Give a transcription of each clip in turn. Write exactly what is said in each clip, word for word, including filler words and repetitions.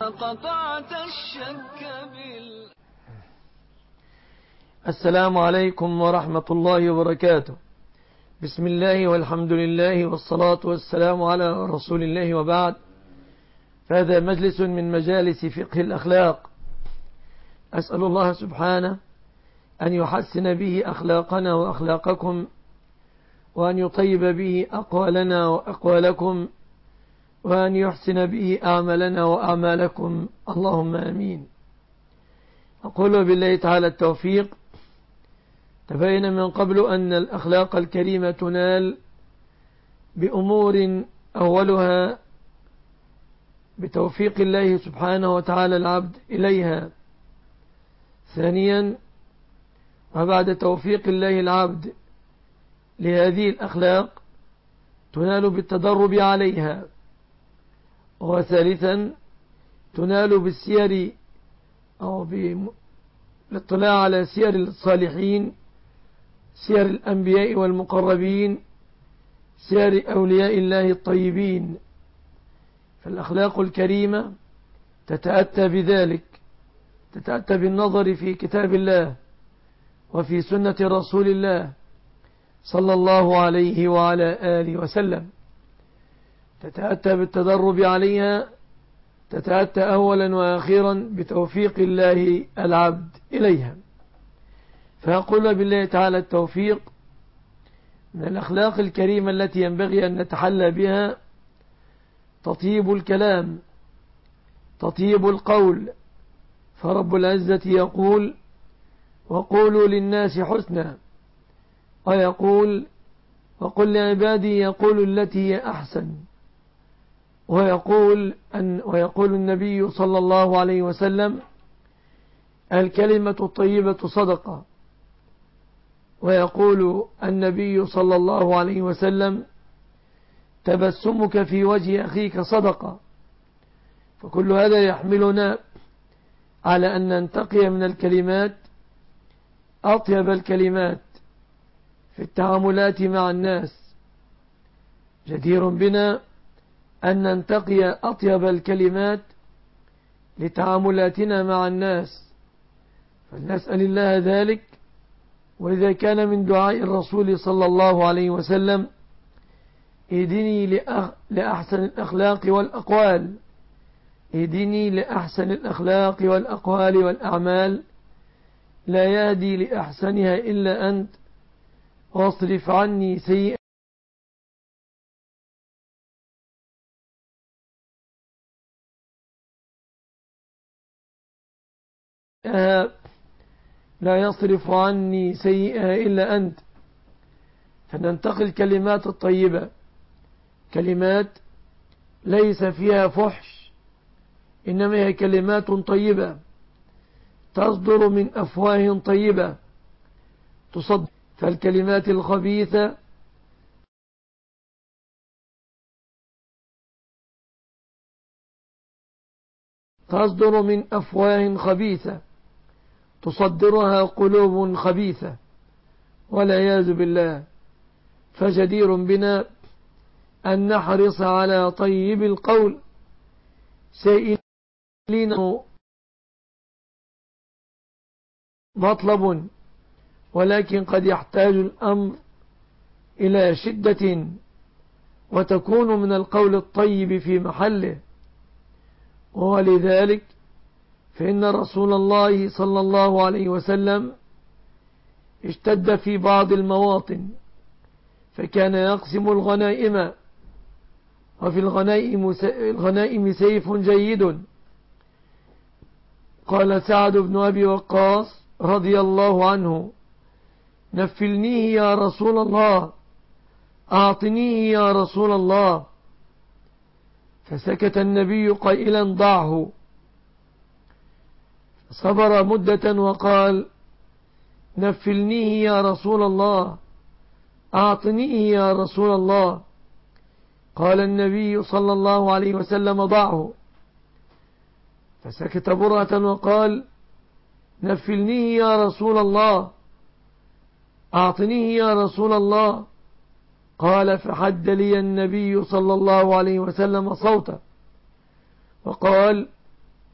قطعت الشك بال السلام عليكم ورحمة الله وبركاته. بسم الله والحمد لله والصلاة والسلام على رسول الله، وبعد، فهذا مجلس من مجالس فقه الأخلاق. أسأل الله سبحانه أن يحسن به أخلاقنا وأخلاقكم، وأن يطيب به أقوالنا وأقوالكم، وأن يحسن به أعمالنا وأعمالكم، اللهم آمين. أقول بالله تعالى التوفيق. تبين من قبل أن الأخلاق الكريمة تنال بأمور، أولها بتوفيق الله سبحانه وتعالى العبد إليها. ثانيا، وبعد توفيق الله العبد لهذه الأخلاق تنال بالتدرب عليها. وثالثا، تنال بالسير أو بالاطلاع على سير الصالحين، سير الأنبياء والمقربين، سير أولياء الله الطيبين. فالأخلاق الكريمة تتأتى بذلك، تتأتى بالنظر في كتاب الله وفي سنة رسول الله صلى الله عليه وعلى آله وسلم. تتأتى بالتدرب عليها، تتأتى أولا وآخرا بتوفيق الله العبد إليها. فأقول بالله تعالى التوفيق. من الأخلاق الكريمة التي ينبغي أن نتحلى بها تطيب الكلام، تطيب القول. فرب العزة يقول: وقولوا للناس حسنا، ويقول: وقل لعبادي يقول التي هي أحسن. ويقول, أن ويقول النبي صلى الله عليه وسلم: الكلمة الطيبة صدقة. ويقول النبي صلى الله عليه وسلم: تبسمك في وجه أخيك صدقة. فكل هذا يحملنا على أن ننتقي من الكلمات أطيب الكلمات في التعاملات مع الناس. جدير بنا أن ننتقي أطيب الكلمات لتعاملاتنا مع الناس، فلنسأل الله ذلك. وإذا كان من دعاء الرسول صلى الله عليه وسلم: اهدني لأحسن الأخلاق والأقوال، اهدني لأحسن الأخلاق والأقوال والأعمال، لا يهدي لأحسنها إلا أنت، واصرف عني سيئة لا يصرف عني سيئها إلا أنت. فننتقي الكلمات الطيبة، كلمات ليس فيها فحش، إنما هي كلمات طيبة تصدر من أفواه طيبة تصدر. فالكلمات الخبيثة تصدر من أفواه خبيثة تصدرها قلوب خبيثة، والعياذ بالله. فجدير بنا أن نحرص على طيب القول، سائلين مطلب، ولكن قد يحتاج الأمر إلى شدة، وتكون من القول الطيب في محله. ولذلك فإن رسول الله صلى الله عليه وسلم اشتد في بعض المواطن، فكان يقسم الغنائم، وفي الغنائم, الغنائم سيف جيد. قال سعد بن أبي وقاص رضي الله عنه: نفلنيه يا رسول الله، أعطنيه يا رسول الله. فسكت النبي قائلا: ضعه. صبر مدة وقال: نفلنيه يا رسول الله، أعطنيه يا رسول الله. قال النبي صلى الله عليه وسلم: ضعه. فسكت برهة وقال: نفلنيه يا رسول الله، أعطنيه يا رسول الله. قال: فحد لي النبي صلى الله عليه وسلم صوته وقال: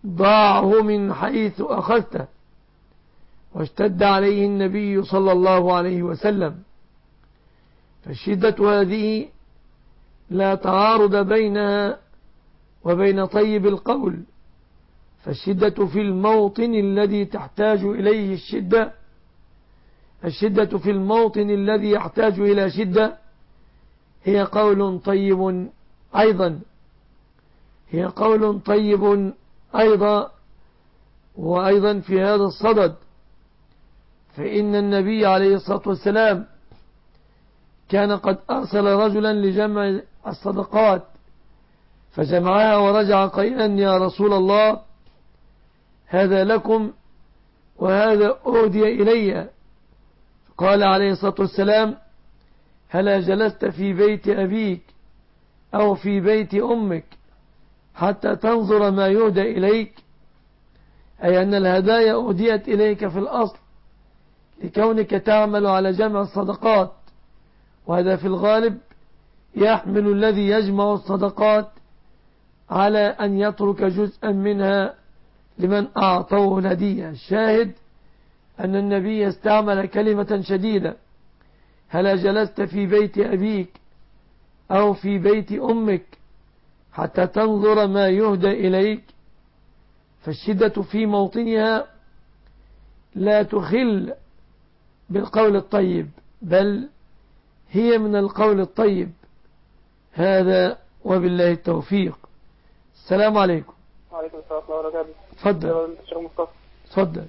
ضاعه من حيث أخذته. واشتد عليه النبي صلى الله عليه وسلم. فالشدة هذه لا تعارض بينها وبين طيب القول، فالشدة في الموطن الذي تحتاج إليه الشدة الشدة في الموطن الذي يحتاج إلى شدة هي قول طيب أيضا هي قول طيب أيضا وأيضا في هذا الصدد، فإن النبي عليه الصلاة والسلام كان قد أرسل رجلا لجمع الصدقات فجمعها ورجع قائلا: يا رسول الله، هذا لكم وهذا أهدي إلي. قال عليه الصلاة والسلام: هلا جلست في بيت أبيك أو في بيت أمك حتى تنظر ما يهدى إليك؟ أي أن الهدايا أهديت إليك في الأصل لكونك تعمل على جمع الصدقات، وهذا في الغالب يحمل الذي يجمع الصدقات على أن يترك جزءا منها لمن أعطوه الهدية. الشاهد أن النبي استعمل كلمة شديدة: هلا جلست في بيت أبيك أو في بيت أمك حتى تنظر ما يهدى إليك. فالشدة في موطنها لا تخل بالقول الطيب، بل هي من القول الطيب. هذا وبالله التوفيق. السلام عليكم. وعليكم السلام ورحمة الله وبركاته. تفضل. الشيخ مصطفى. تفضل.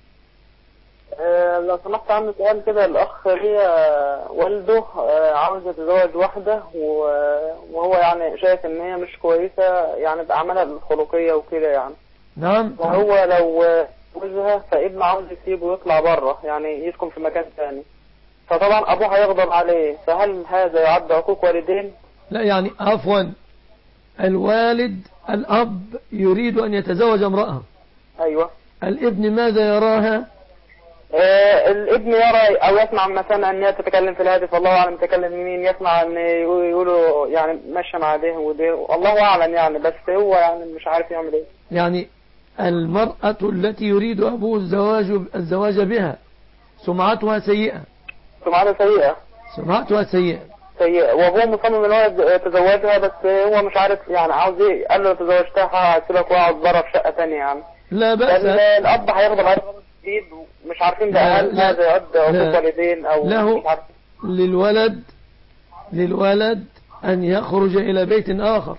أه لو سمحت عنه سؤال كده. الأخ ليا والده أه عاوز يتزوج واحدة، وهو يعني شايف إن هي مش كويسة يعني بأعمالها الخلقية وكده يعني. نعم. وهو لو جوزها فابنه عاوز يسيبه ويطلع بره يعني يسكن في مكان ثاني، فطبعا أبوه هيغضب عليه، فهل هذا يعد عقوق والدين؟ لا، يعني عفوا، الوالد الأب يريد أن يتزوج امرأة. أيوة. الابن ماذا يراها؟ آه الابن يرى أو يسمع مثلا أن هي تتكلم في الهاتف، الله أعلم تتكلم مين، يسمع أن يقولوا يعني ماشية مع ده وده، الله أعلم يعني، بس هو يعني مش عارف يعمل إيه. يعني المرأة التي يريد أبوه الزواج الزواج بها سمعتها سيئة. سمعتها سيئة. سمعتها سيئة. سيئة، وأبوه مصمم أن هو يتزوجها، بس هو مش عارف يعني عاوز إيه. قال له تزوجتها هسيبك وأقعد بره في شقة ثانية يعني. لا بأس. الأب هيغضب عليه جديد، ومش عارفين ده هل هذا يعد عقوق والدين أو له مش عارف. للولد للولد أن يخرج إلى بيت آخر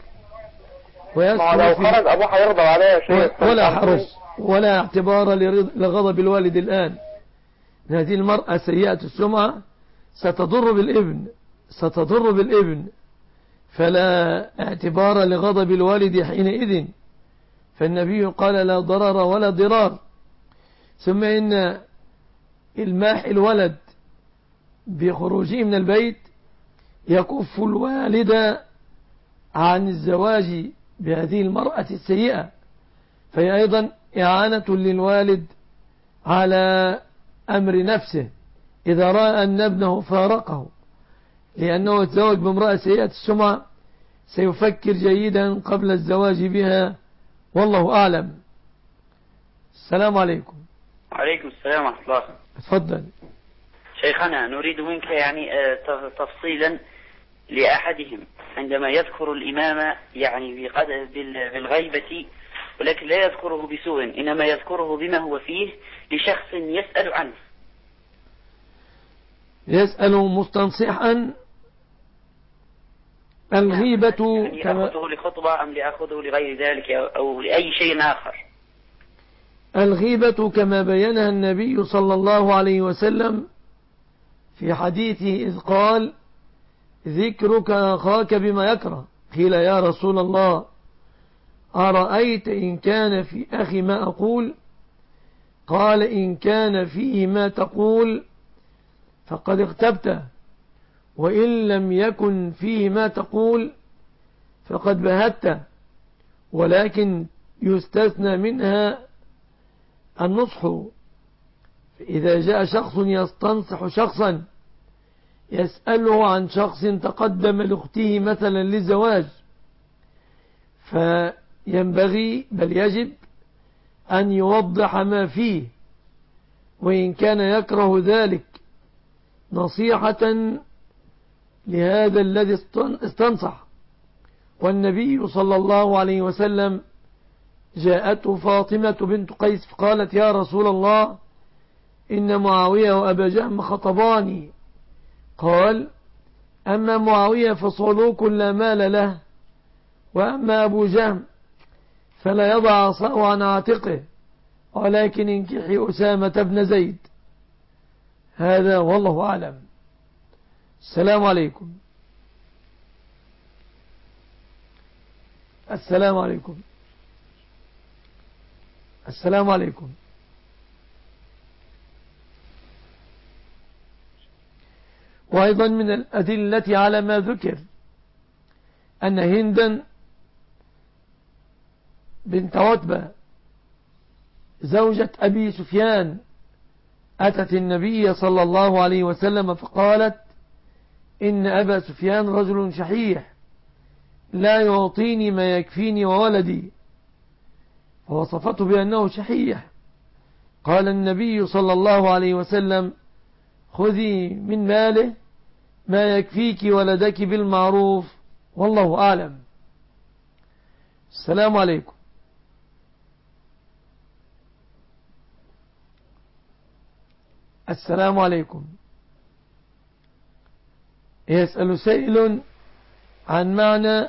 ما لو خرج أبوه هيغضب عليه يا شيخ. ولا حرج ولا اعتبار لغضب الوالد الآن. هذه المرأة سيئة السمعة ستضر بالابن ستضر بالابن فلا اعتبار لغضب الوالد حينئذ. فالنبي قال: لا ضرر ولا ضرار. ثم إن الماح الولد بخروجه من البيت يكف الوالد عن الزواج بهذه المرأة السيئة، فهي أيضا إعانة للوالد على أمر نفسه إذا رأى أن ابنه فارقه، لأنه يتزوج بامرأة سيئة السمعة سيفكر جيدا قبل الزواج بها، والله أعلم. السلام عليكم. وعليكم السلام ورحمة الله. تفضل. شيخنا، نريد منك يعني تفصيلا لأحدهم عندما يذكر الإمام يعني بالغيبة، ولكن لا يذكره بسوء، إنما يذكره بما هو فيه لشخص يسأل عنه. يسأل مستنصحا. الغيبة يعني كما يأخذه لخطبة أم لأخذه لغير ذلك أو لأي شيء آخر. الغيبة كما بينها النبي صلى الله عليه وسلم في حديثه إذ قال: ذكرك أخاك بما يكره. قيل: يا رسول الله، أرأيت إن كان في أخي ما أقول؟ قال: إن كان فيه ما تقول فقد اغتبته، وإن لم يكن فيه ما تقول فقد بهته، ولكن يستثنى منها النصح. فإذا جاء شخص يستنصح شخصا يسأله عن شخص تقدم لأخته مثلا للزواج، فينبغي بل يجب أن يوضح ما فيه وإن كان يكره ذلك نصيحة لهذا الذي استنصح. والنبي صلى الله عليه وسلم جاءته فاطمة بنت قيس فقالت يا رسول الله إن معاوية وأبا جهم خطباني. قال أما معاوية فصعلوك لا مال له، وأما أبو جهم فلا يضع عصاه عن عاتقه، ولكن انكحي أسامة بن زيد. هذا والله أعلم. السلام عليكم. السلام عليكم. السلام عليكم. وأيضا من الأدلة على ما ذكر أن هندا بنت عتبة زوجة أبي سفيان أتت النبي صلى الله عليه وسلم فقالت إن أبا سفيان رجل شحيح لا يعطيني ما يكفيني وولدي، فوصفته بأنه شحيح. قال النبي صلى الله عليه وسلم خذي من ماله ما يكفيك ولدك بالمعروف، والله أعلم. السلام عليكم. السلام عليكم. يسأل سائل عن معنى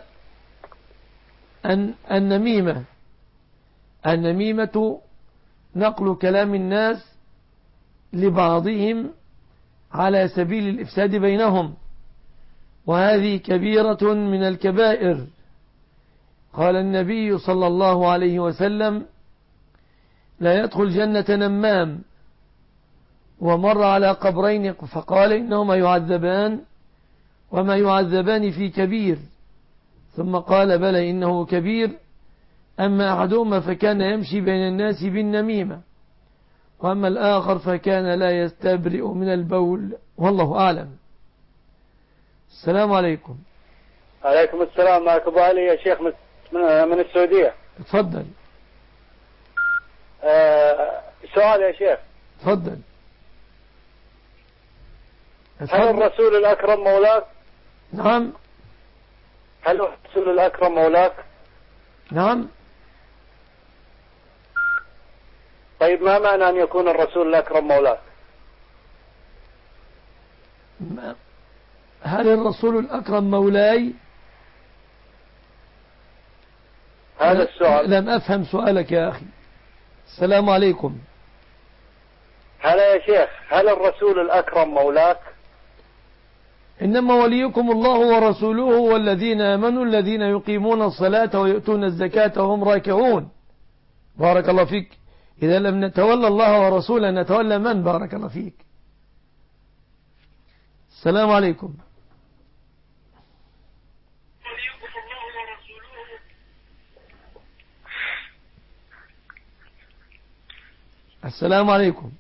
أن النميمة. النميمة نقل كلام الناس لبعضهم على سبيل الإفساد بينهم، وهذه كبيرة من الكبائر. قال النبي صلى الله عليه وسلم لا يدخل جنة نمام. ومر على قبرين فقال إنهما يعذبان وما يعذبان في كبير، ثم قال بلى إنه كبير، أما أحدهما فكان يمشي بين الناس بالنميمة، وأما الآخر فكان لا يستبرئ من البول، والله أعلم. السلام عليكم. عليكم السلام. معك أبو علي يا شيخ من, من السعودية. تفضل. أه سؤال يا شيخ. تفضل. هل الرسول الأكرم مولاك؟ نعم. هل الرسول الأكرم مولاك؟ نعم. طيب ما معنى أن يكون الرسول الأكرم مولاك؟ هل الرسول الأكرم مولاي؟ هذا السؤال. لم أفهم سؤالك يا أخي. السلام عليكم. هلا يا شيخ، هل الرسول الأكرم مولاك؟ إنما وليكم الله ورسوله والذين آمنوا الذين يقيمون الصلاة ويؤتون الزكاة وهم راكعون. بارك الله فيك. إذا لم نتولى الله ورسوله نتولى من؟ بارك الله فيك. السلام عليكم. السلام عليكم.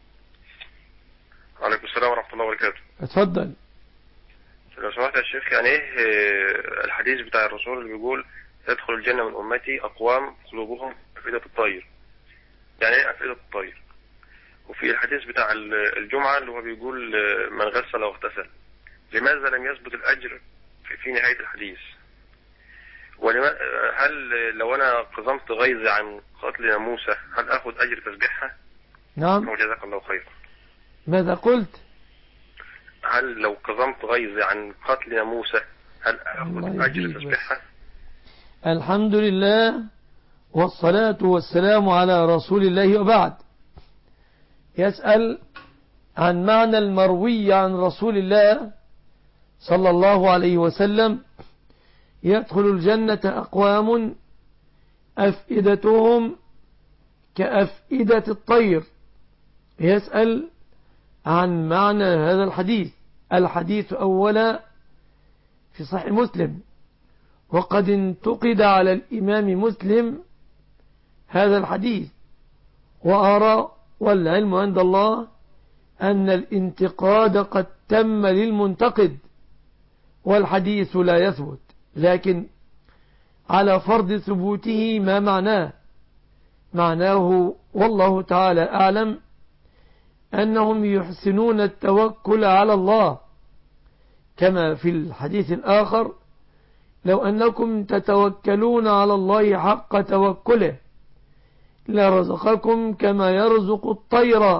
وعليكم السلام ورحمة الله وبركاته. اتفضل. لو سمحت يا شيخ، يعني ايه الحديث بتاع الرسول اللي بيقول يدخل الجنة من أمتي أقوام قلوبهم أفئدة الطير؟ يعني ايه أفئدة الطير؟ وفي الحديث بتاع الجمعة اللي هو بيقول من غسل واغتسل، لماذا لم يثبت الأجر في نهاية الحديث؟ هل لو أنا قزمت غيظي عن قتل ناموسة هل أخذ أجر تسبيحها؟ نعم. وجزاك الله خير. ماذا قلت؟ هل لو قزمت غيظي عن قتل ناموسة هل أخذ أجر تسبيحها؟ الحمد لله والصلاة والسلام على رسول الله، وبعد. يسأل عن معنى المروي عن رسول الله صلى الله عليه وسلم يدخل الجنة أقوام أفئدتهم كأفئدة الطير. يسأل عن معنى هذا الحديث. الحديث أولا في صحيح مسلم، وقد انتقد على الإمام مسلم هذا الحديث، وأرى والعلم عند الله أن الانتقاد قد تم للمنتقد والحديث لا يثبت، لكن على فرض ثبوته ما معناه معناه والله تعالى أعلم أنهم يحسنون التوكل على الله، كما في الحديث الآخر: لو أنكم تتوكلون على الله حق توكله لرزقكم كما يرزق الطير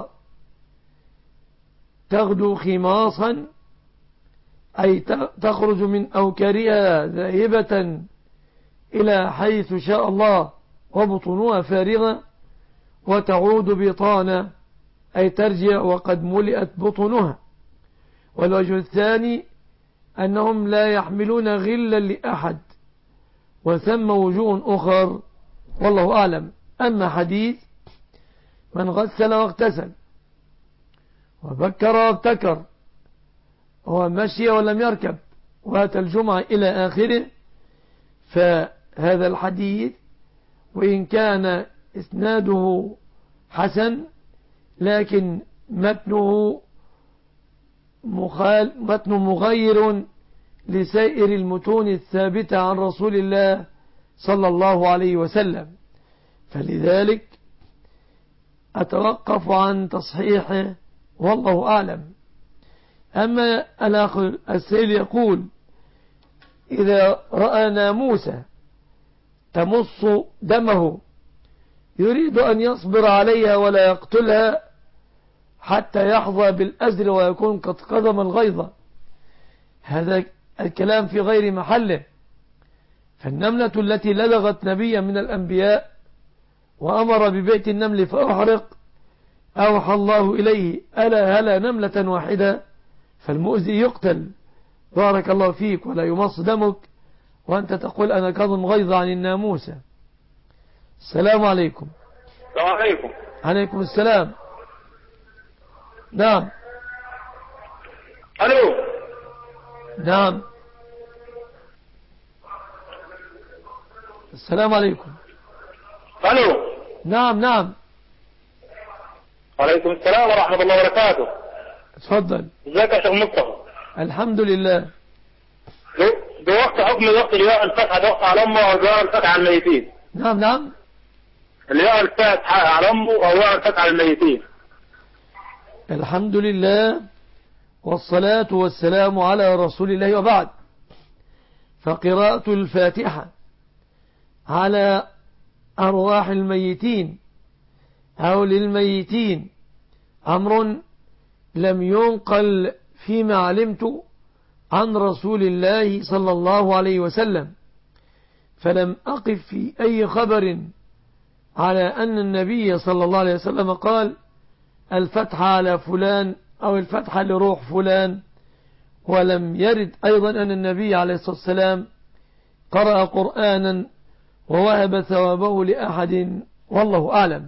تغدو خماصا، أي تخرج من أوكارها ذاهبة إلى حيث شاء الله وبطنها فارغة، وتعود بطانا، أي ترجع وقد ملئت بطنها. والوجه الثاني أنهم لا يحملون غلا لأحد، وثم وجوه أخر والله أعلم. أما حديث من غسل واغتسل وبكر وابتكر ومشي ولم يركب واتى الجمعة إلى آخره، فهذا الحديث وإن كان إسناده حسن لكن متنه مخال متن مغير لسائر المتون الثابتة عن رسول الله صلى الله عليه وسلم، فلذلك أتوقف عن تصحيحه والله أعلم. أما الأخ السائل يقول: إذا رأى ناموسة تمص دمه يريد أن يصبر عليها ولا يقتلها حتى يحظى بالأجر ويكون قد قدم الغيظة، هذا الكلام في غير محله. فالنملة التي لدغت نبيا من الأنبياء وأمر ببيت النمل فأحرق أوحى الله إليه: ألا هلا نملة واحدة فالمؤذي يقتل. بارك الله فيك، ولا يمص دمك وأنت تقول أنا كظم غيظ عن الناموسة. السلام عليكم. السلام عليكم. عليكم السلام. نعم. ألو. نعم. السلام عليكم. ألو. نعم نعم. وعليكم السلام ورحمة الله وبركاته. اتفضل. ازيك يا شيخ مصطفى؟ الحمد لله. ده وقت حكم وقت لواء الفتح، ده وقت على أمه أو لواء الفتح على الميتين؟ نعم نعم. لواء الفتح على أمه أو لواء الفتح على الميتين؟ الحمد لله والصلاة والسلام على رسول الله، وبعد. فقراءة الفاتحة على أرواح الميتين أو للميتين أمر لم ينقل فيما علمت عن رسول الله صلى الله عليه وسلم، فلم أقف في أي خبر على أن النبي صلى الله عليه وسلم قال الفتح على فلان أو الفتح لروح فلان. ولم يرد أيضا أن النبي عليه الصلاة والسلام قرأ قرآنا ووهب ثوابه لأحد، والله أعلم.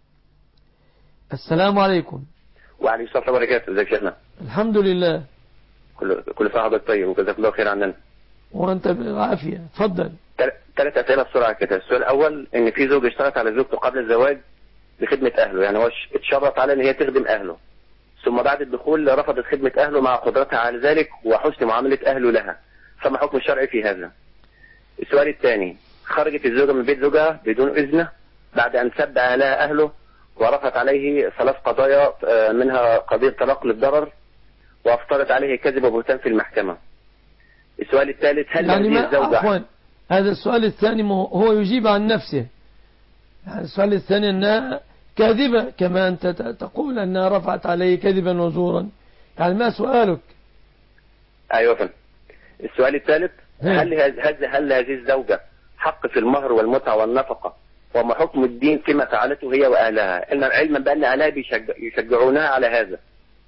السلام عليكم. وعليكم السلام وبركاته. ازيك يا شيخنا؟ الحمد لله. كل كل سنه وحضرتك طيب وجزاك الله خير عننا. وانت بالعافيه. اتفضل. ثلاث اسئله بسرعه كده. السؤال الاول ان في زوج اشترط على زوجته قبل الزواج لخدمه اهله، يعني هو اتشرط على ان هي تخدم اهله، ثم بعد الدخول رفضت خدمه اهله مع قدرتها على ذلك وحسن معامله اهله لها، فما حكم الشرع في هذا؟ السؤال الثاني: خرجت الزوجه من بيت زوجها بدون اذنه بعد ان سب اهلها اهله ورفعت عليه ثلاث قضايا، منها قضيه طلاق للضرر، وافترض عليه كذب وبهتان في المحكمة. السؤال الثالث: هل يعني هذه الزوجة عفوا هذا السؤال الثاني هو يجيب عن نفسه، يعني السؤال الثاني أنها كاذبة كما أنت تقول أنها رفعت عليه كذبا وزورا، يعني ما سؤالك؟ أيوة فهم. السؤال الثالث: هل هل هل هذه الزوجة حق في المهر والمتعة والنفقة، وما حكم الدين فيما فعلته هي وأهلها، إن علما بأن أهلها بيشجع يشجعونها على هذا؟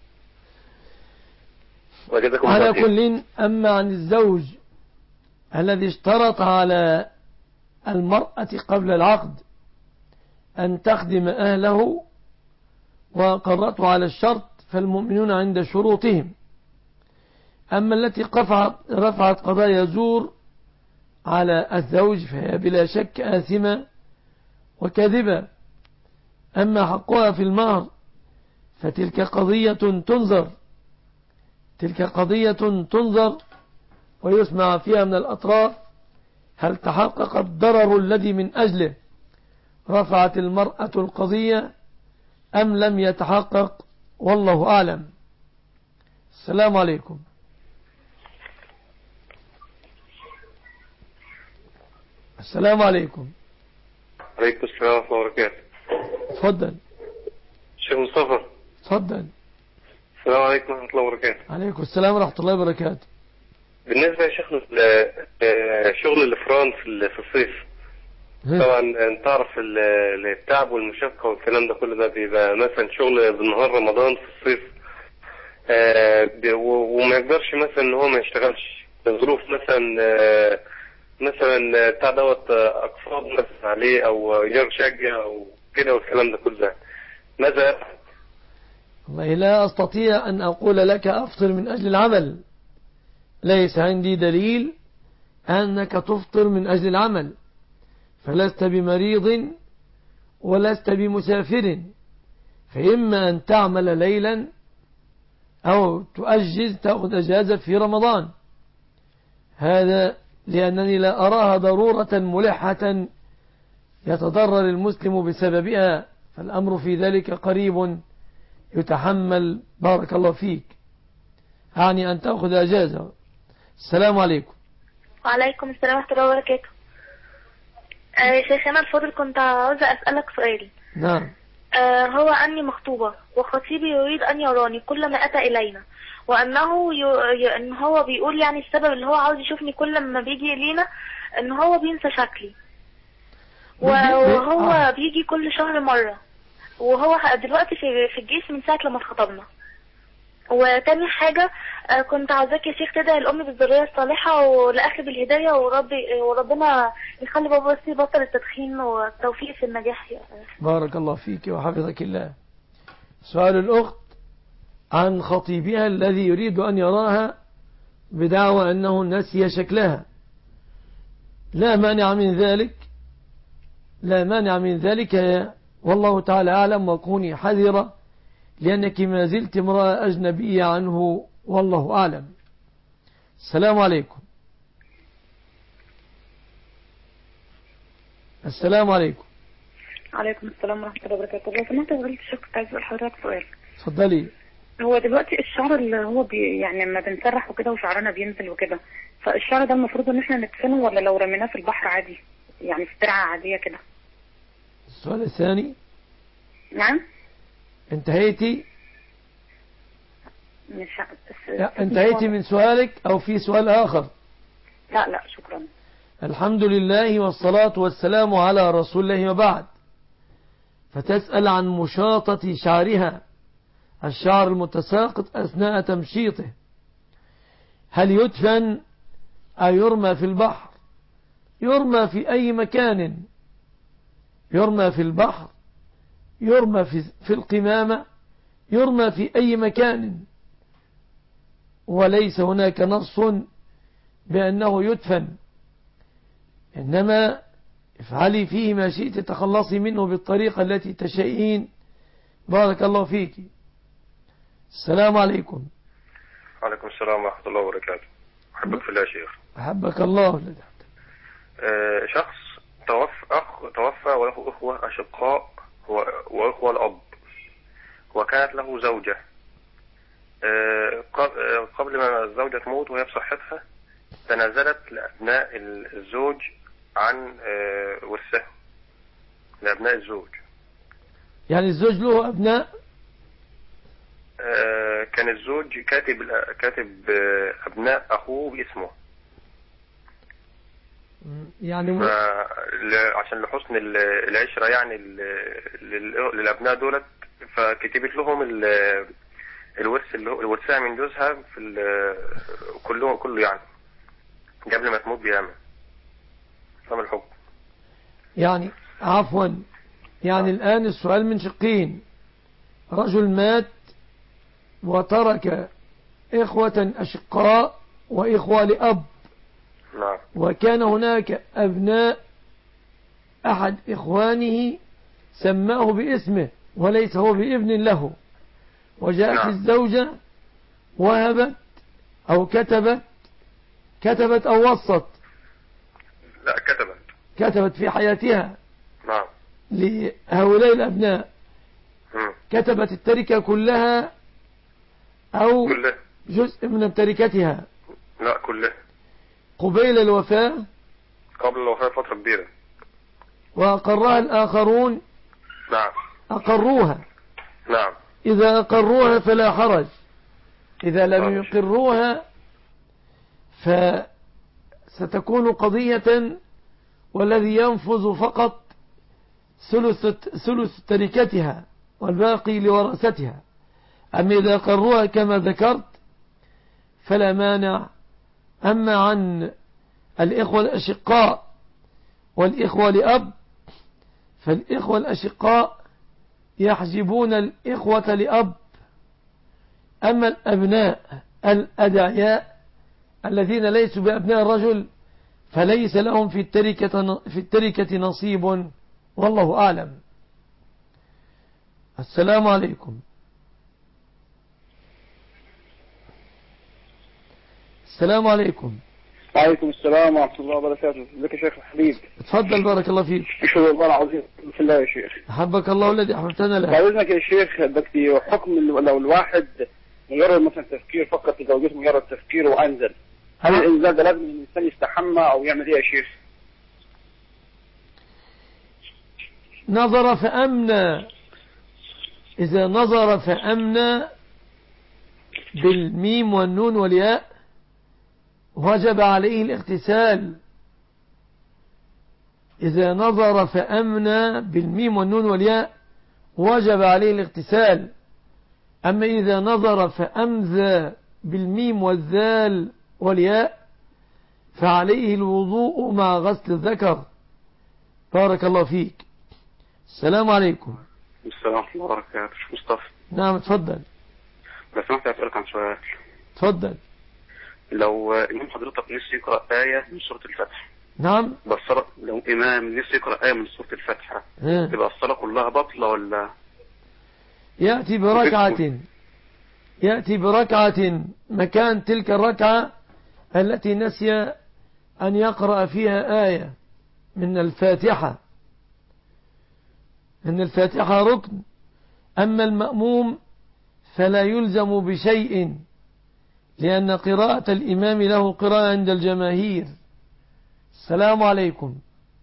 على كل. أما عن الزوج الذي اشترط على المرأة قبل العقد أن تخدم أهله وقرته على الشرط فالمؤمنون عند شروطهم. أما التي رفعت قضايا زور على الزوج فهي بلا شك آثمة وكاذبة. أما حقها في المهر فتلك قضية تنظر تلك قضية تنظر ويسمع فيها من الأطراف هل تحقق الضرر الذي من أجله رفعت المرأة القضية أم لم يتحقق، والله أعلم. السلام عليكم. السلام عليكم. عليكم السلام ورحمة الله وبركاته. تفضل شيخ مصطفى. تفضل. السلام عليكم ورحمة الله وبركاته. عليكم السلام ورحمة الله وبركاته. بالنسبة يا شيخنا لشغل الإفران في الصيف، طبعا انت تعرف التعب والمشقة والكلام ده كله، ده بيبقى مثلا شغل بالنهار رمضان في الصيف، وما يقدرش مثلا ان هو ما يشتغلش ظروف مثلا مثلا بتاع دوت اقساط مثلا عليه او ايجار شقة او كده والكلام ده كله، ماذا يفعل؟ والله لا أستطيع أن أقول لك أفطر من أجل العمل، ليس عندي دليل أنك تفطر من أجل العمل، فلست بمريض ولست بمسافر، فإما أن تعمل ليلا أو تؤجز تأخذ أجازة في رمضان، هذا لأنني لا أراها ضرورة ملحة يتضرر المسلم بسببها، فالأمر في ذلك قريب يتحمل. بارك الله فيك. يعني أن تأخذ أجازة. السلام عليكم. وعليكم السلام ورحمة الله وبركاته. آه شيخنا الفاضل، كنت عاوزة أسألك سؤال. نعم. آه هو أني مخطوبة وخطيبي يريد أن يراني كل ما أتى إلينا، وأنه ي... ي... أن هو بيقول يعني السبب اللي هو عاوز يشوفني كل ما بيجي إلينا أن هو بينسى شكلي، وهو آه. بيجي كل شهر مرة، وهو دلوقتي في في الجيش من ساعة لما اتخطبنا. وتاني حاجة كنت عاوزاك يا شيخ تدعي الأم بالذرية الصالحة والأخ بالهداية، وربي وربنا يخلي بابا بس يبطل التدخين والتوفيق في النجاح. بارك الله فيك وحفظك الله. سؤال الأخت عن خطيبها الذي يريد أن يراها بدعوى أنه نسي شكلها، لا مانع من ذلك، لا مانع من ذلك، والله تعالى أعلم، وكوني حذرة لأنك ما زلت امرأة أجنبية عنه، والله أعلم. السلام عليكم. السلام عليكم. عليكم السلام ورحمة الله وبركاته. لو سمحت يا فضيلة الشيخ كنت عايز أسأل حضرتك سؤال. اتفضلي. هو دلوقتي الشعر اللي هو بي يعني لما بنسرح وكده وشعرنا بينزل وكده، فالشعر ده المفروض ان احنا ندفنه ولا لو رميناه في البحر عادي، يعني في ترعة عادية كده؟ السؤال الثاني. نعم. انتهيتي؟ مش لا انتهيتي من سؤالك أو في سؤال آخر؟ لا لا شكرا. الحمد لله والصلاة والسلام على رسول الله وبعد. فتسأل عن مشاطة شعرها، الشعر المتساقط أثناء تمشيطه، هل يدفن أو يرمى في البحر؟ يرمى في أي مكان، يرمى في البحر، يرمى في, في القمامة، يرمى في أي مكان، وليس هناك نص بأنه يدفن، إنما افعلي فيه ما شئت تخلصي منه بالطريقة التي تشائين. بارك الله فيك. السلام عليكم. وعليكم السلام ورحمة الله وبركاته. أحبك في الله شيخ. أحبك الله. أه شخص توفى أخ توفى وله أخوة أشقاء وأخوة الأب، وكانت له زوجة. أه قبل ما الزوجة تموت وهي بصحتها تنازلت لأبناء الزوج عن أه ورثها، لأبناء الزوج. يعني الزوج له أبناء؟ أه كان الزوج كاتب كاتب أبناء أخوه باسمه، يعني م... عشان لحسن العشرة يعني للأبناء دولت، فكتبت لهم الورث اللي هو الورثها من جوزها في كلهم كله يعني قبل ما تموت بيامه. فما الحكم؟ يعني عفوا يعني آه. الآن السؤال من شقين، رجل مات وترك إخوة أشقاء وإخوة لأب، نعم. وكان هناك أبناء أحد إخوانه سماه باسمه وليس هو بابن له، وجاءت نعم. الزوجة وهبت أو كتبت كتبت أو وصت؟ لا كتبت. كتبت في حياتها. نعم. لهؤلاء الأبناء كتبت التركة كلها أو كلها جزء من تركتها؟ لا كلها. قبيل الوفاة؟ قبل الوفاة فترة كبيرة. وأقرها الآخرون؟ نعم. أقروها؟ نعم. إذا أقروها فلا حرج، إذا لم يقروها فستكون قضية، والذي ينفذ فقط ثلث ثلث تركتها والباقي لورثتها. أما إذا قروها كما ذكرت فلا مانع. أما عن الإخوة الأشقاء والإخوة لأب، فالإخوة الأشقاء يحجبون الإخوة لأب. أما الأبناء الأدعياء الذين ليسوا بأبناء الرجل فليس لهم في التركة, في التركة نصيب، والله أعلم. السلام عليكم. السلام عليكم. وعليكم السلام ورحمة الله وبركاته. ازيك يا شيخ الحبيب؟ اتفضل بارك الله فيك. اشهد الله العظيم في الله يا شيخ. أحبك الله الذي أحببتنا له. بعد إذنك يا شيخ، بدي حكم لو الواحد مجرد مثلا تفكير فقط في زوجته، مجرد تفكير وأنزل، هل الإنزال ده لازم الإنسان يستحمى أو يعمل إيه يا شيخ؟ نظر فأمنى، إذا نظر فأمنى بالميم والنون والياء وجب عليه الاغتسال. إذا نظر فأمنى بالميم والنون والياء وجب عليه الاغتسال. أما إذا نظر فأمذى بالميم والذال والياء فعليه الوضوء مع غسل الذكر. بارك الله فيك. السلام عليكم. السلام ورحمة الله وبركاته. مصطفى. نعم اتفضل. بس سمحت أسألك عن سؤال. اتفضل. لو إمام حضرتك نسي يقرأ آية من سورة الفتح. نعم. بس لو إمام نسي يقرأ آية من سورة الفتحة تبقى الصلاة كلها بطلة ولا؟ يأتي بركعة يأتي بركعة مكان تلك الركعة التي نسي أن يقرأ فيها آية من الفاتحة. إن الفاتحة ركن. أما المأموم فلا يلزم بشيء، لأن قراءة الإمام له قراءة عند الجماهير. السلام عليكم.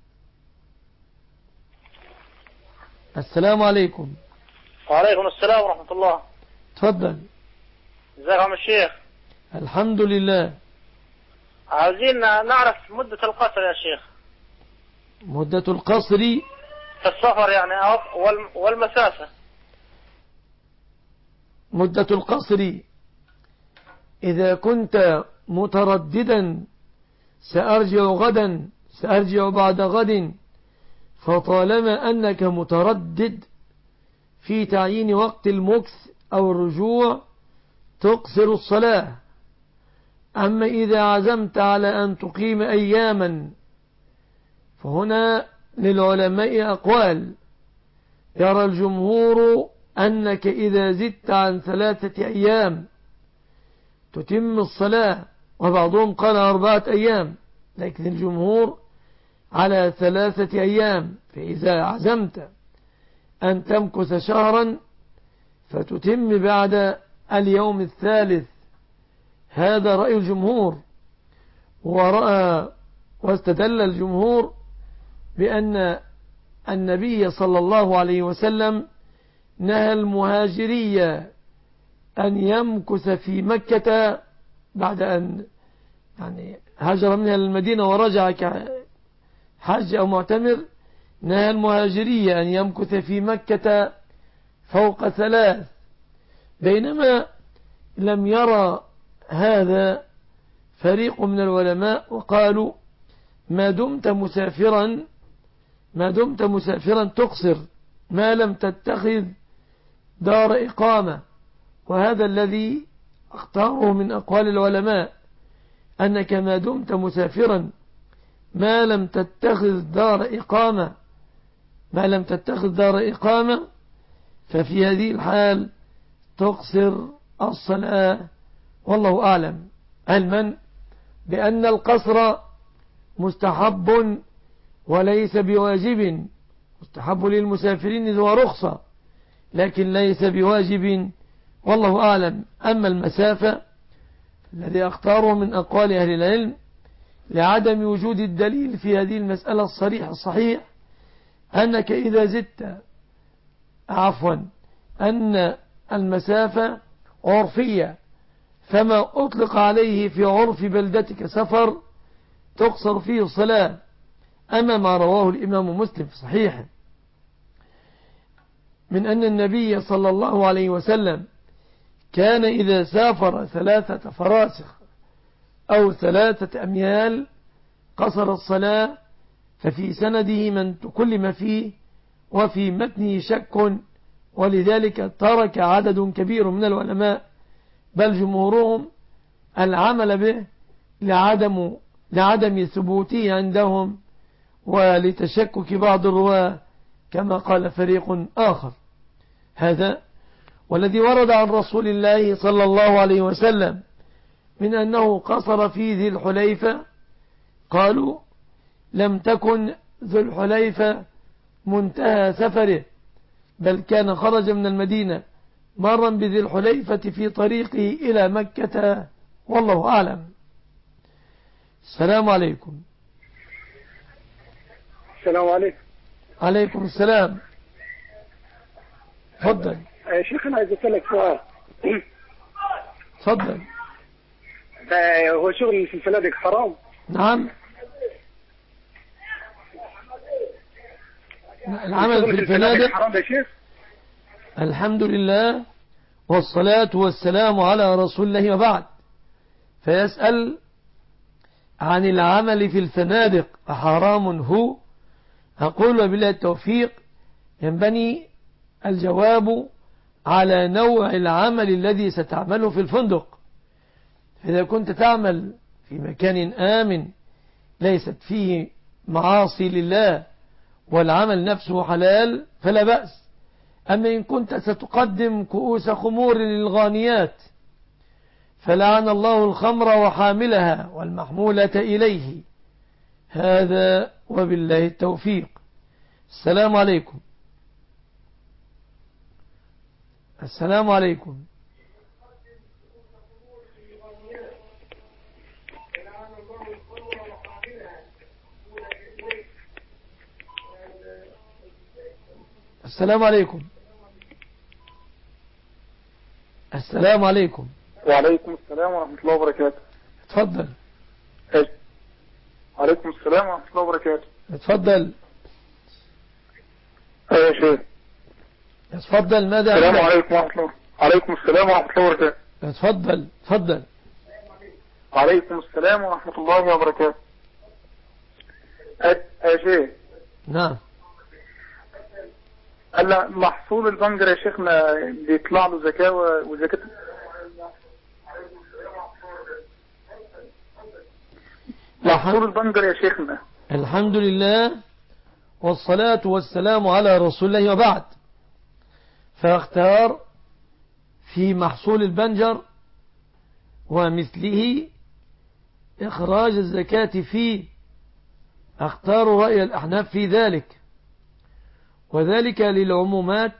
السلام عليكم. وعليكم السلام ورحمة الله. تفضل. ازيك يا عم الشيخ؟ الحمد لله. عاوزين نعرف مدة القصر يا شيخ. مدة القصر في السفر يعني والمسافة. مدة القصر إذا كنت مترددا سأرجع غدا سأرجع بعد غد، فطالما أنك متردد في تعيين وقت المكث أو الرجوع تقصر الصلاة. أما إذا عزمت على أن تقيم أياما فهنا للعلماء أقوال. يرى الجمهور أنك إذا زدت عن ثلاثة أيام تتم الصلاة، وبعضهم قال أربعة أيام، لكن الجمهور على ثلاثة أيام. فإذا عزمت أن تمكث شهرا فتتم بعد اليوم الثالث. هذا رأي الجمهور. ورأى واستدل الجمهور بأن النبي صلى الله عليه وسلم نهى المهاجرية أن يمكث في مكة بعد أن يعني هاجر منها المدينة ورجع كحج أو معتمر. نهى المهاجرية أن يمكث في مكة فوق ثلاث، بينما لم يرى هذا فريق من العلماء وقالوا ما دمت مسافرا ما دمت مسافرا تقصر ما لم تتخذ دار إقامة. وهذا الذي اختاره من أقوال العلماء، أنك ما دمت مسافرا ما لم تتخذ دار إقامة ما لم تتخذ دار إقامة ففي هذه الحال تقصر الصلاة، والله أعلم. علما بأن القصر مستحب وليس بواجب، مستحب للمسافرين ذو رخصة لكن ليس بواجب والله أعلم. أما المسافة الذي أختاره من أقوال أهل العلم لعدم وجود الدليل في هذه المسألة الصريح الصحيح أنك إذا زدت عفوا أن المسافة عرفية فما أطلق عليه في عرف بلدتك سفر تقصر فيه الصلاة. أما ما رواه الإمام مسلم في صحيحه من أن النبي صلى الله عليه وسلم كان إذا سافر ثلاثة فراسخ أو ثلاثة أميال قصر الصلاة، ففي سنده من تكلم فيه وفي متنه شك، ولذلك ترك عدد كبير من العلماء بل جمهورهم العمل به لعدم, لعدم ثبوته عندهم ولتشكك بعض الرواة كما قال فريق آخر. هذا والذي ورد عن رسول الله صلى الله عليه وسلم من أنه قصر في ذي الحليفة قالوا لم تكن ذو الحليفة منتهى سفره بل كان خرج من المدينة مرا بذي الحليفة في طريقه إلى مكة والله أعلم. السلام عليكم. السلام عليكم. عليكم السلام. تفضل يا شيخ أنا عايز أسألك سؤال. تفضل. هو شغل في الفنادق حرام؟ نعم. العمل في الفنادق حرام يا شيخ؟ الحمد لله والصلاة والسلام على رسول الله وبعد. فيسأل عن العمل في الفنادق حرام هو؟ أقول وبالله التوفيق ينبني الجواب على نوع العمل الذي ستعمله في الفندق. إذا كنت تعمل في مكان آمن ليست فيه معاصي لله والعمل نفسه حلال فلا بأس. أما إن كنت ستقدم كؤوس خمور للغانيات فلعن الله الخمر وحاملها والمحمولة إليه. هذا وبالله التوفيق. السلام عليكم. السلام عليكم. السلام عليكم. السلام عليكم. وعليكم السلام ورحمة الله وبركاته. تفضل. وعليكم السلام ورحمة الله وبركاته. تفضل. ايوه يا شيخ. تفضل. ماذا؟ السلام عليكم ورحمة الله. عليكم السلام ورحمة الله وبركاته. تفضل. تفضل. وعليكم السلام ورحمة الله وبركاته. يا شيخ. نعم. هلا محصول البنجر يا شيخنا بيطلع له زكاة وزكاة محصول البنجر يا شيخنا. الحمد لله والصلاة والسلام على رسول الله وبعد. فاختار في محصول البنجر ومثله إخراج الزكاة فيه. اختار رأي الأحناف في ذلك، وذلك للعمومات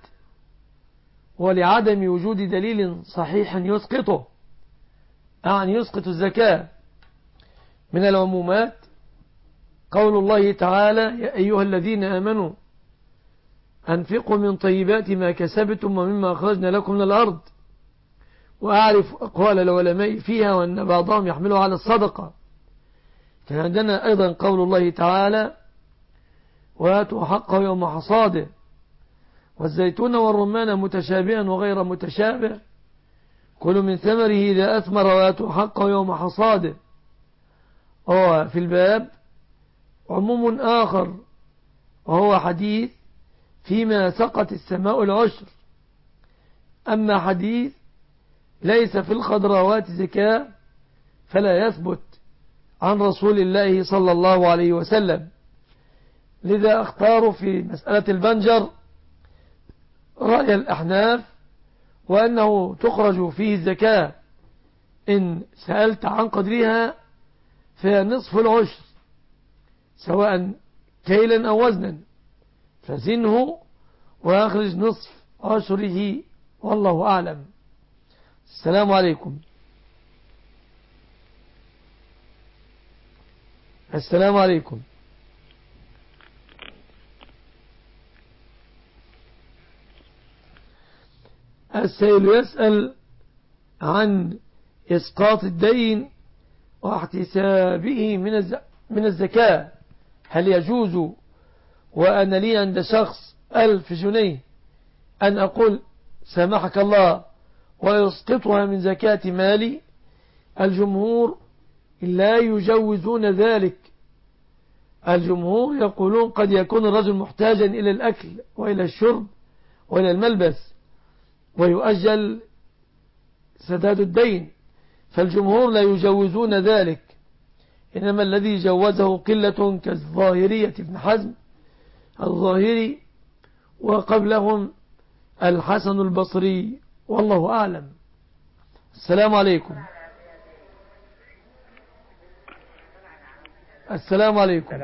ولعدم وجود دليل صحيح يسقطه، أعني يسقط الزكاة. من العمومات قول الله تعالى يا أيها الذين آمنوا أنفقوا من طيبات ما كسبتم ومما أخرجنا لكم من الأرض. وأعرف أقوال العلماء فيها وأن بعضهم يحملوا على الصدقة. كان عندنا أيضا قول الله تعالى وآتوا حقه يوم حصاده والزيتون والرمان متشابها وغير متشابه كلوا من ثمره إذا أثمر وآتوا حقه يوم حصاده. وفي الباب عموم آخر وهو حديث فيما سقط السماء العشر. أما حديث ليس في الخضروات زكاة فلا يثبت عن رسول الله صلى الله عليه وسلم. لذا اختاروا في مسألة البنجر رأي الأحناف وأنه تخرج فيه الزكاة. إن سألت عن قدرها فهي نصف العشر سواء كيلا أو وزنا، فزنه وأخرج نصف عشره، والله أعلم. السلام عليكم. السلام عليكم. السائل يسأل عن إسقاط الدين واحتسابه من الزكاة، هل يجوز وأنا لي عند شخص ألف جنيه أن أقول سامحك الله ويسقطها من زكاة مالي؟ الجمهور لا يجوزون ذلك. الجمهور يقولون قد يكون الرجل محتاجا إلى الأكل وإلى الشرب وإلى الملبس ويؤجل سداد الدين، فالجمهور لا يجوزون ذلك، إنما الذي جوزه قلة كالظاهرية ابن حزم الظاهري وقبلهم الحسن البصري، والله أعلم. السلام عليكم. السلام عليكم.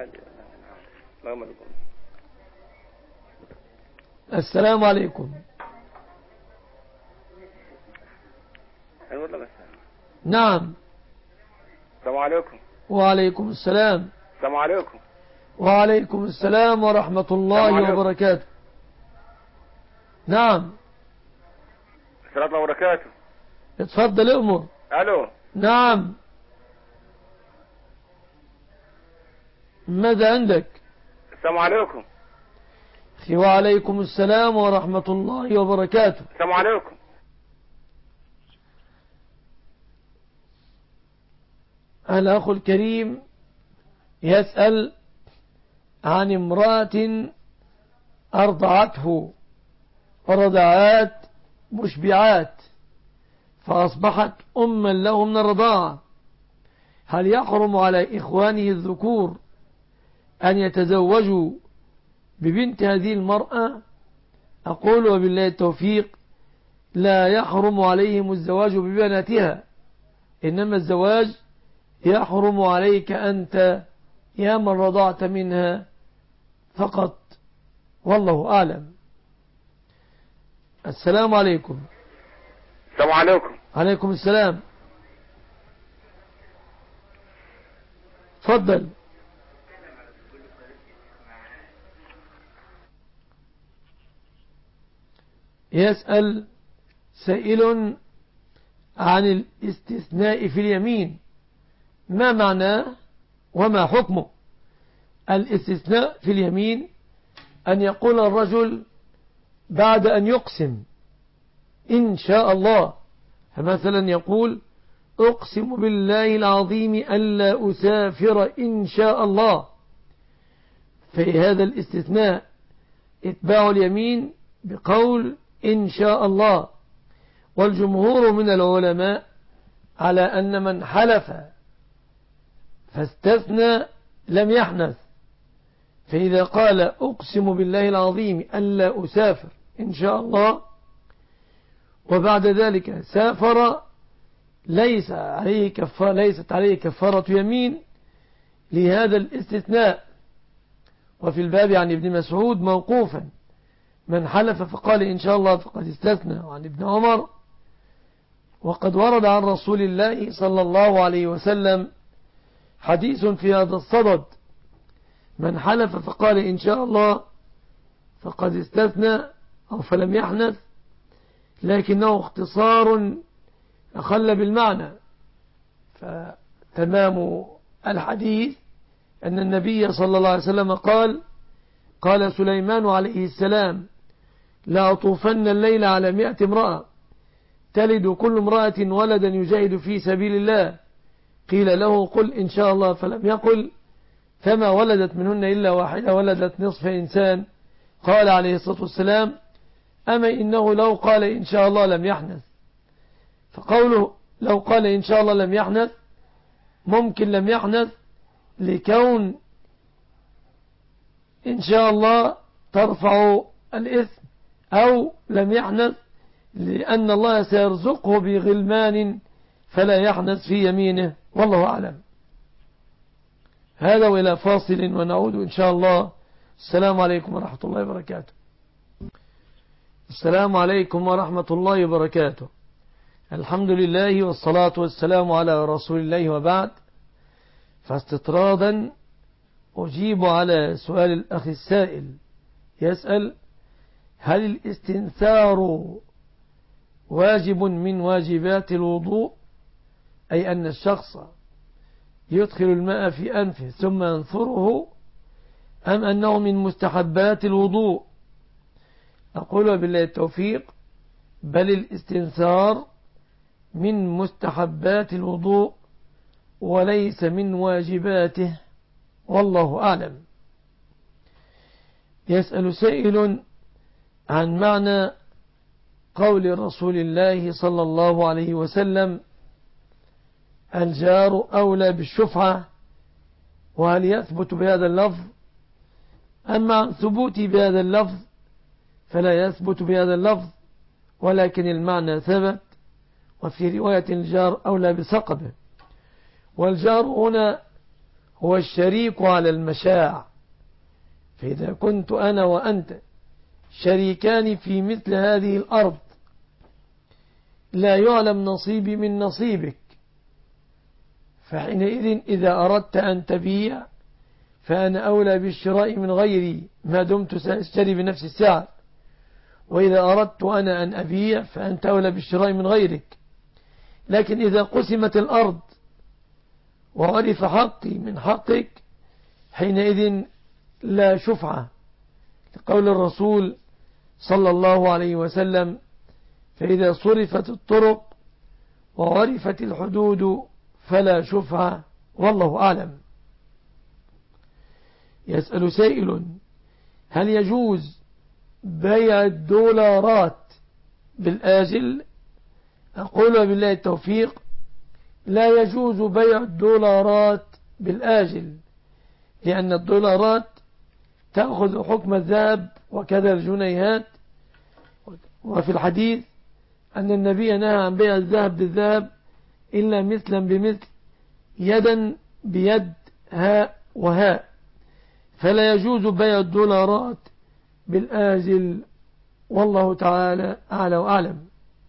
السلام عليكم. نعم. السلام عليكم. وعليكم السلام. السلام عليكم. وعليكم السلام ورحمة الله وبركاته. نعم. السلام عليكم وبركاته. اتفضل امر. الو. نعم. ماذا عندك؟ السلام عليكم. وعليكم السلام ورحمة الله وبركاته. السلام عليكم. الأخ الكريم يسأل عن امرأة أرضعته رضعات مشبعات فأصبحت أما له من الرضاعة، هل يحرم على إخوانه الذكور أن يتزوجوا ببنت هذه المرأة؟ أقول وبالله التوفيق لا يحرم عليهم الزواج ببناتها، إنما الزواج يحرم عليك أنت يا من رضعت منها فقط، والله أعلم. السلام عليكم. السلام عليكم. عليكم السلام. تفضل. يسأل سائل عن الاستثناء في اليمين، ما معناه وما حكمه؟ الاستثناء في اليمين أن يقول الرجل بعد أن يقسم إن شاء الله، فمثلا يقول أقسم بالله العظيم ألا أسافر إن شاء الله، في هذا الاستثناء اتباع اليمين بقول إن شاء الله. والجمهور من العلماء على أن من حلف فاستثنى لم يحنث، فإذا قال أقسم بالله العظيم ألا أسافر إن شاء الله وبعد ذلك سافر ليس عليه كفارة، ليست عليه كفارة يمين لهذا الاستثناء. وفي الباب عن ابن مسعود موقوفا من حلف فقال إن شاء الله فقد استثنى، عن ابن عمر. وقد ورد عن رسول الله صلى الله عليه وسلم حديث في هذا الصدد، من حلف فقال إن شاء الله فقد استثنى أو فلم يحنث، لكنه اختصار أخل بالمعنى. فتمام الحديث أن النبي صلى الله عليه وسلم قال قال سليمان عليه السلام لا أطوفن الليل على مئة امرأة تلد كل امرأة ولدا يجاهد في سبيل الله، قيل له قل إن شاء الله فلم يقل، فما ولدت منهن إلا واحدة ولدت نصف إنسان، قال عليه الصلاة والسلام أما إنه لو قال إن شاء الله لم يحنث. فقوله لو قال إن شاء الله لم يحنث ممكن لم يحنث لكون إن شاء الله ترفع الإثم، أو لم يحنث لأن الله سيرزقه بغلمان فلا يحنث في يمينه، والله أعلم. هذا وإلى فاصل ونعود إن شاء الله السلام عليكم ورحمة الله وبركاته. السلام عليكم ورحمة الله وبركاته. الحمد لله والصلاة والسلام على رسول الله وبعد. فاستطرادا أجيب على سؤال الأخ السائل يسأل: هل الاستنثار واجب من واجبات الوضوء، أي أن الشخص يدخل الماء في أنفه ثم ينثره، أم أنه من مستحبات الوضوء؟ أقول بالله التوفيق: بل الاستنثار من مستحبات الوضوء وليس من واجباته، والله أعلم. يسأل سائل عن معنى قول رسول الله صلى الله عليه وسلم: الجار أولى بالشفعة، وهل يثبت بهذا اللفظ؟ أما عن ثبوتي بهذا اللفظ فلا يثبت بهذا اللفظ، ولكن المعنى ثبت. وفي رواية: الجار أولى بثقبه. والجار هنا هو الشريك على المشاع، فإذا كنت أنا وأنت شريكان في مثل هذه الأرض لا يعلم نصيبي من نصيبك، فحينئذ إذا أردت أن تبيع فأنا أولى بالشراء من غيري ما دمت سأشتري بنفس السعر، وإذا أردت أنا أن أبيع فأنت أولى بالشراء من غيرك. لكن إذا قسمت الأرض وعرف حقي من حقك حينئذ لا شفعة، لقول الرسول صلى الله عليه وسلم: فإذا صرفت الطرق وعرفت الحدود فلا شفعة، والله أعلم. يسأل سائل: هل يجوز بيع الدولارات بالآجل؟ أقول بالله التوفيق: لا يجوز بيع الدولارات بالآجل، لأن الدولارات تأخذ حكم الذهب وكذا الجنيهات، وفي الحديث أن النبي نهى عن بيع الذهب بالذهب إلا مثلا بمثل، يدا بيد، هاء وهاء، فلا يجوز بيع الدولارات بالآجل، والله تعالى أعلى وأعلم.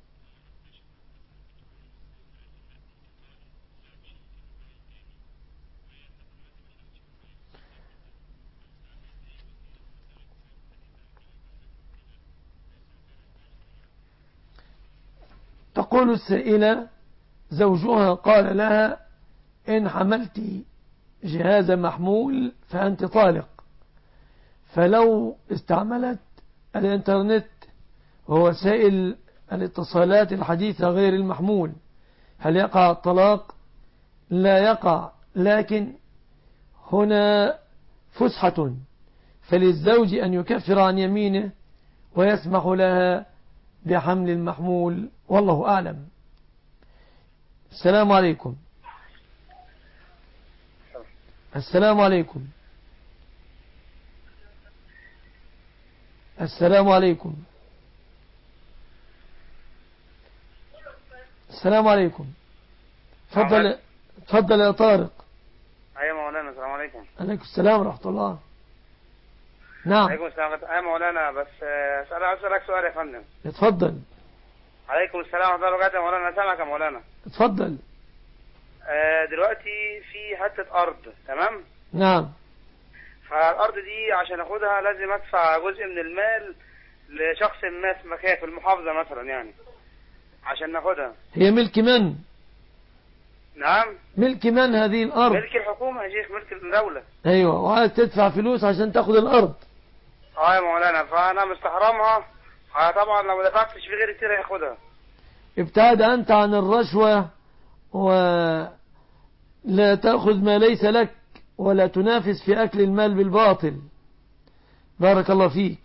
تقول السائلة: زوجها قال لها: إن حملت جهاز محمول فأنت طالق، فلو استعملت الإنترنت ووسائل الاتصالات الحديثة غير المحمول هل يقع الطلاق؟ لا يقع، لكن هنا فسحة، فللزوج أن يكفر عن يمينه ويسمح لها بحمل المحمول، والله أعلم. السلام عليكم. السلام عليكم. السلام عليكم. السلام عليكم. تفضل تفضل يا طارق. ايوه مولانا. السلام عليكم. عليكم السلام ورحمة الله. نعم. عليكم السلام. ايوه مولانا، بس انا عايز اسالك سؤال يا فندم. اتفضل. عليكم السلام ورحمه الله وبركاته يا مولانا. انا سامعك يا مولانا. اتفضل. آه دلوقتي في حته ارض، تمام؟ نعم. فالارض دي عشان اخدها لازم ادفع جزء من المال لشخص ما في مكان في المحافظه مثلا، يعني عشان ناخدها. هي ملك من؟ نعم. ملك من هذه الارض؟ ملك الحكومه يا شيخ، ملك الدوله. ايوه، وعايز تدفع فلوس عشان تاخد الارض. اه يا مولانا، فانا مستحرمها. طبعا لو ما دفعتش في غير كتير هياخدها. ابتعد انت عن الرشوه ولا تأخذ ما ليس لك، ولا تنافس في أكل المال بالباطل. بارك الله فيك.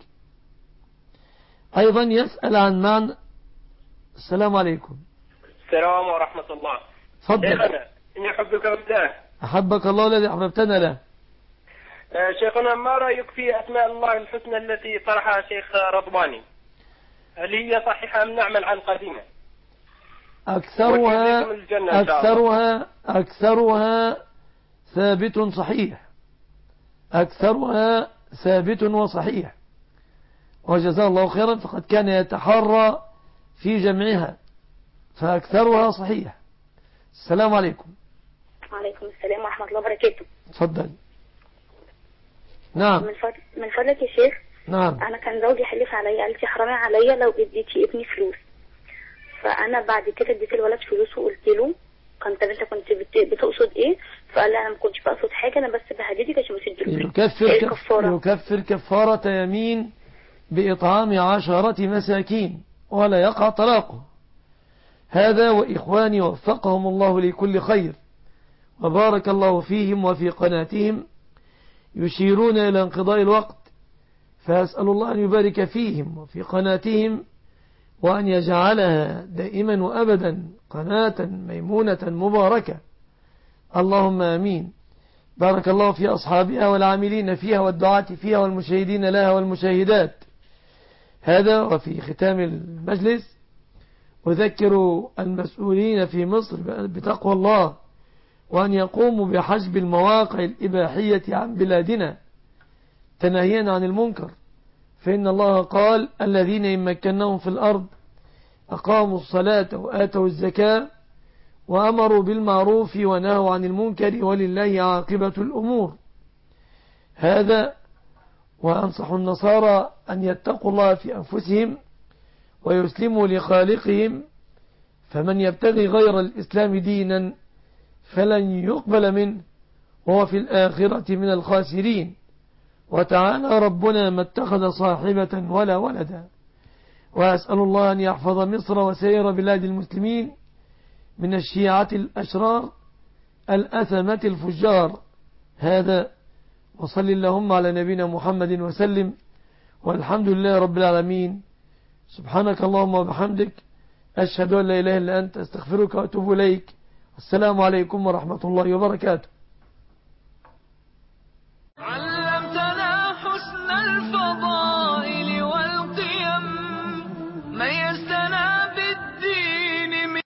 أيضا يسأل عن معنى. السلام عليكم. السلام ورحمة الله. تفضل. شيخنا إني أحبك بالله. أحبك الله الذي أحببتنا له. آه شيخنا، ما رأيك في أسماء الله الحسنى التي طرحها شيخ رضواني؟ هل هي صحيحة أم نعمل عن قديمة؟ أكثرها أكثرها أكثرها ثابت صحيح. أكثرها ثابت وصحيح، وجزاه الله خيرا، فقد كان يتحرى في جمعها فأكثرها صحيح. السلام عليكم. وعليكم السلام ورحمة الله وبركاته. تفضل. نعم. من فضل من فضلك يا شيخ. نعم. أنا كان زوجي حلف عليا، قالت لي حرامي عليا لو اديتي ابني فلوس. فأنا بعد كده اديت الولد فلوس وقلت له كنت انت كنت بتقصد ايه؟ فقال لي انا ما كنتش بقصد حاجه، انا بس بهددك عشان ما تديله. يكفر إيه كفارة؟ يكفر كفارة يمين بإطعام عشرة مساكين ولا يقع طلاقه. هذا وإخواني وفقهم الله لكل خير وبارك الله فيهم وفي قناتهم يشيرون إلى انقضاء الوقت، فأسأل الله أن يبارك فيهم وفي قناتهم وأن يجعلها دائما وأبدا قناة ميمونة مباركة، اللهم آمين. بارك الله في أصحابها والعاملين فيها والدعاة فيها والمشاهدين لها والمشاهدات. هذا وفي ختام المجلس أذكر المسؤولين في مصر بتقوى الله وأن يقوموا بحجب المواقع الإباحية عن بلادنا تناهيا عن المنكر، فإن الله قال الذين إن مكناهم في الأرض أقاموا الصلاة وآتوا الزكاة وأمروا بالمعروف ونهوا عن المنكر ولله عاقبة الأمور. هذا وأنصح النصارى أن يتقوا الله في أنفسهم ويسلموا لخالقهم، فمن يبتغي غير الإسلام دينا فلن يقبل منه وهو في الآخرة من الخاسرين. وتعالى ربنا ما اتخذ صاحبة ولا ولدا. وأسأل الله أن يحفظ مصر وسائر بلاد المسلمين من الشيعة الأشرار الأثمة الفجار. هذا وصل اللهم على نبينا محمد وسلم، والحمد لله رب العالمين. سبحانك اللهم وبحمدك، أشهد أن لا إله إلا أنت، أستغفرك وأتوب إليك. السلام عليكم ورحمة الله وبركاته.